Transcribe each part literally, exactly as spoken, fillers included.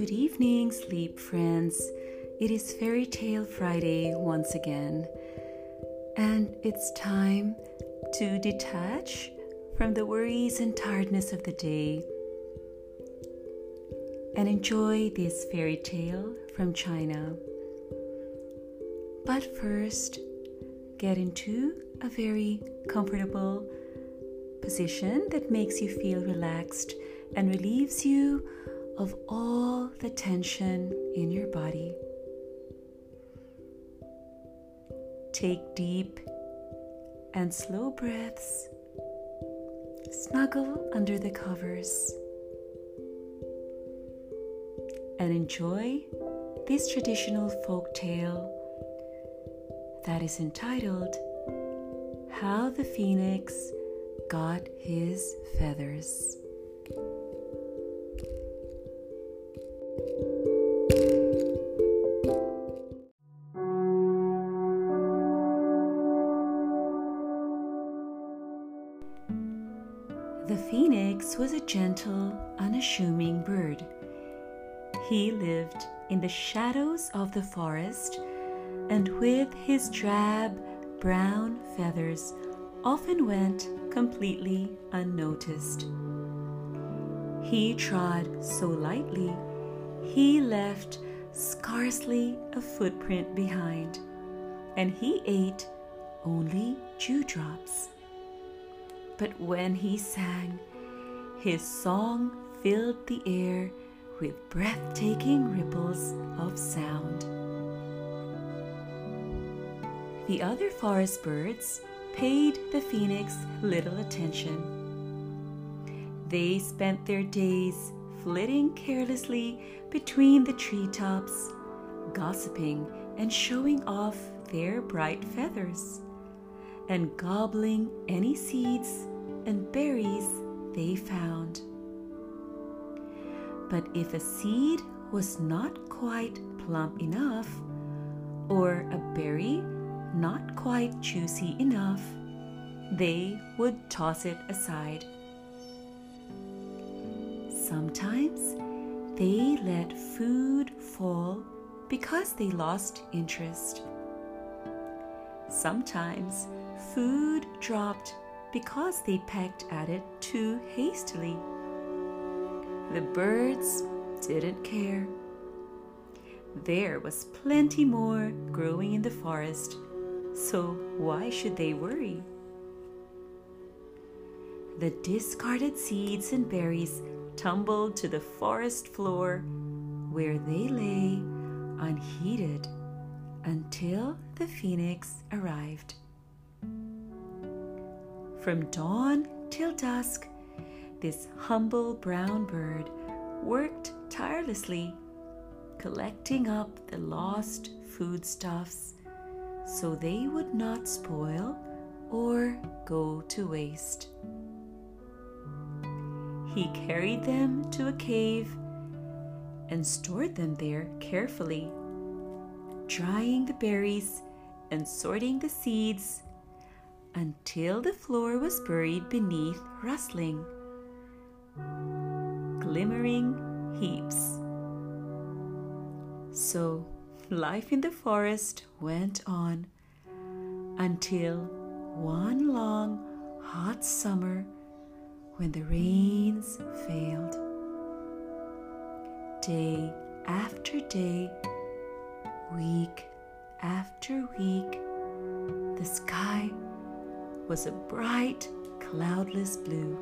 Good evening, sleep friends. It is Fairy Tale Friday once again, and it's time to detach from the worries and tiredness of the day and enjoy this fairy tale from China. But first, get into a very comfortable position that makes you feel relaxed and relieves you of all the tension in your body. Take deep and slow breaths. Snuggle under the covers and enjoy this traditional folk tale that is entitled How the Phoenix Got His Feathers. The phoenix was a gentle, unassuming bird. He lived in the shadows of the forest, and with his drab, brown feathers often went completely unnoticed. He trod so lightly, he left scarcely a footprint behind, and he ate only dewdrops. But when he sang, his song filled the air with breathtaking ripples of sound. The other forest birds paid the phoenix little attention. They spent their days flitting carelessly between the treetops, gossiping and showing off their bright feathers, and gobbling any seeds and berries they found. But if a seed was not quite plump enough, or a berry not quite juicy enough, they would toss it aside. Sometimes they let food fall because they lost interest. Sometimes food dropped because they pecked at it too hastily. The birds didn't care. There was plenty more growing in the forest, so why should they worry? The discarded seeds and berries tumbled to the forest floor, where they lay unheeded until the phoenix arrived. From dawn till dusk, this humble brown bird worked tirelessly, collecting up the lost foodstuffs so they would not spoil or go to waste. He carried them to a cave and stored them there carefully, drying the berries and sorting the seeds until the floor was buried beneath rustling, glimmering heaps. So life in the forest went on until one long hot summer when the rains failed. Day after day, week after week, the sky was a bright, cloudless blue.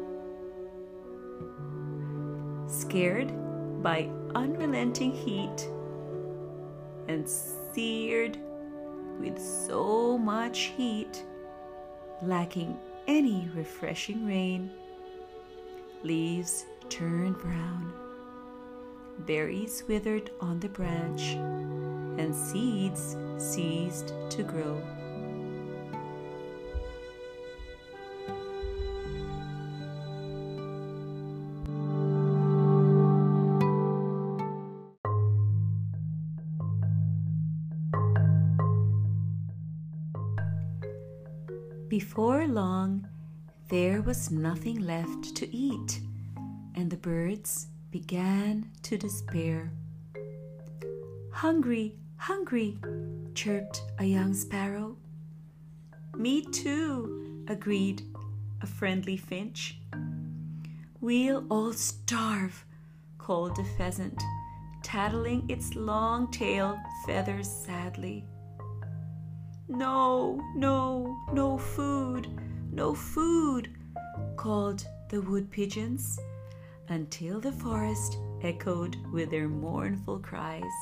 Scared by unrelenting heat and seared with so much heat, lacking any refreshing rain, leaves turned brown, berries withered on the branch, and seeds ceased to grow. Before long, there was nothing left to eat, and the birds began to despair. "Hungry, hungry," chirped a young sparrow. "Me too," agreed a friendly finch. "We'll all starve," called a pheasant, tattling its long tail feathers sadly. "No, no, no food, no food," called the wood pigeons, until the forest echoed with their mournful cries.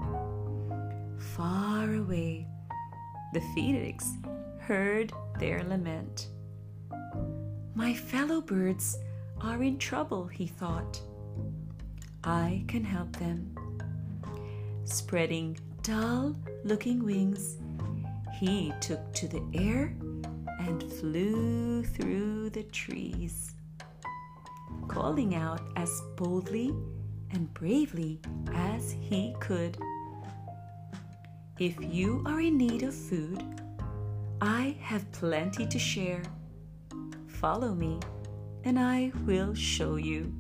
Far away, the phoenix heard their lament. "My fellow birds are in trouble," he thought. "I can help them." Spreading dull-looking wings, he took to the air and flew through the trees, calling out as boldly and bravely as he could. "If you are in need of food, I have plenty to share. Follow me, and I will show you."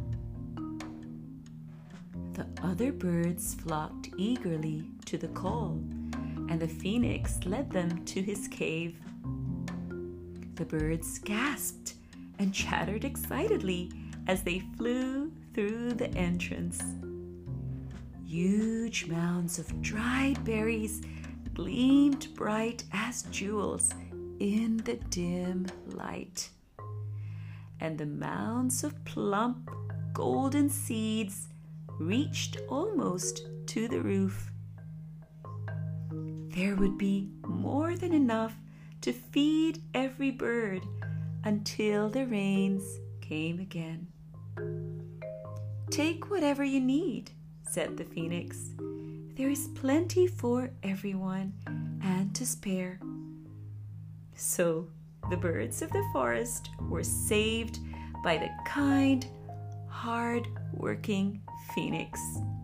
The other birds flocked eagerly to the call, and the phoenix led them to his cave. The birds gasped and chattered excitedly as they flew through the entrance. Huge mounds of dried berries gleamed bright as jewels in the dim light, and the mounds of plump golden seeds reached almost to the roof. There would be more than enough to feed every bird until the rains came again. "Take whatever you need," said the phoenix. "There is plenty for everyone and to spare." So the birds of the forest were saved by the kind, hard-working phoenix.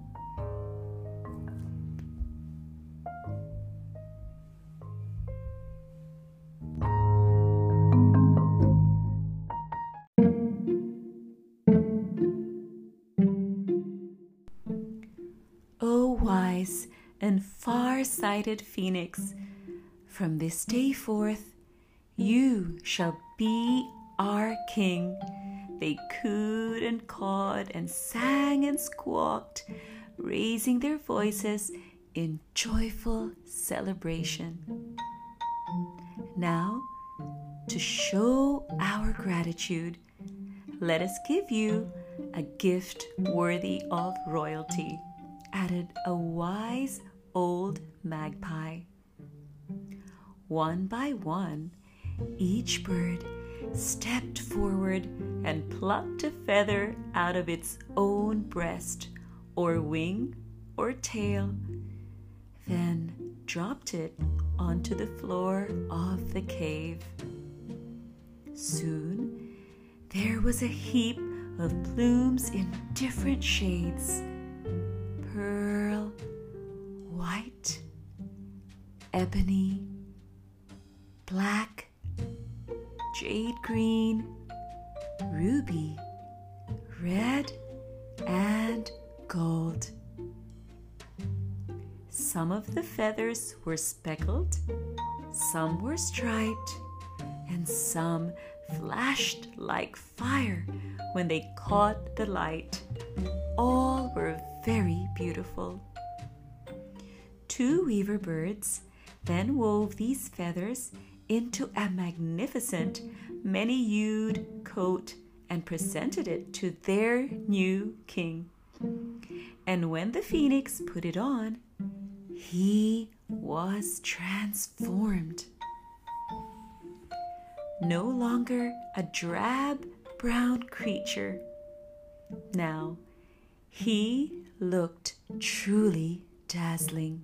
O wise and far-sighted phoenix, from this day forth you shall be our king. They cooed and cawed and sang and squawked, raising their voices in joyful celebration. Now, to show our gratitude, let us give you a gift worthy of royalty, added a wise old magpie. One by one, each bird stepped forward and plucked a feather out of its own breast, or wing, or tail, then dropped it onto the floor of the cave. Soon, there was a heap of plumes in different shades: pearl, white, ebony, black, jade green, ruby, red, and gold. Some of the feathers were speckled, some were striped, and some flashed like fire when they caught the light. All were very beautiful. Two weaver birds then wove these feathers into a magnificent many-hued coat and presented it to their new king. And when the phoenix put it on, he was transformed. No longer a drab brown creature. Now he looked truly dazzling.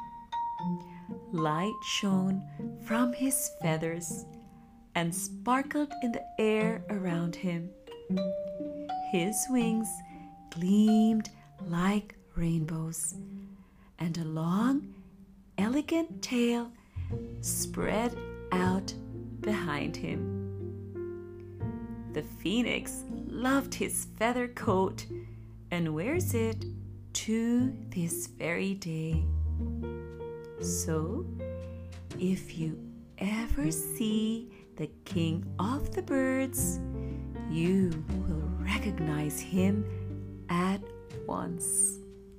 Light shone from his feathers and sparkled in the air around him. His wings gleamed like rainbows, and a long, elegant tail spread out behind him. The phoenix loved his feather coat and wears it to this very day. So, if you ever see the king of the birds, you will recognize him at once.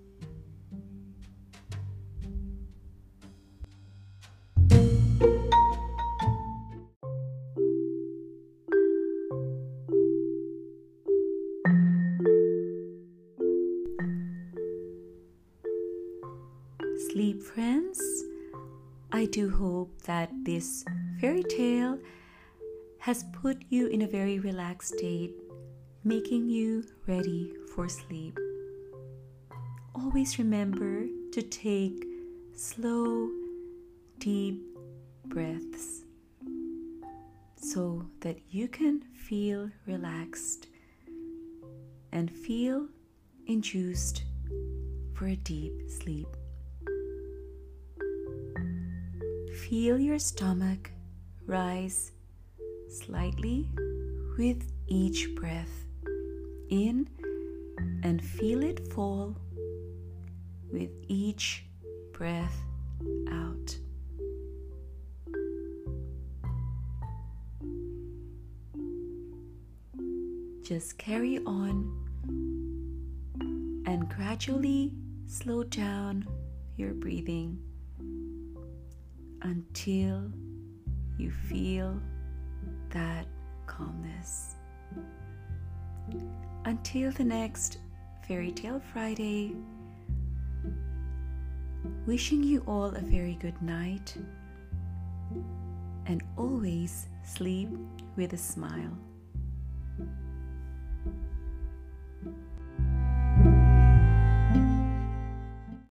Sleep friends, I do hope that this fairy tale has put you in a very relaxed state, making you ready for sleep. Always remember to take slow, deep breaths so that you can feel relaxed and feel induced for a deep sleep. Feel your stomach rise slightly with each breath in and feel it fall with each breath out. Just carry on and gradually slow down your breathing until you feel that calmness. Until the next Fairy Tale Friday, wishing you all a very good night and always sleep with a smile.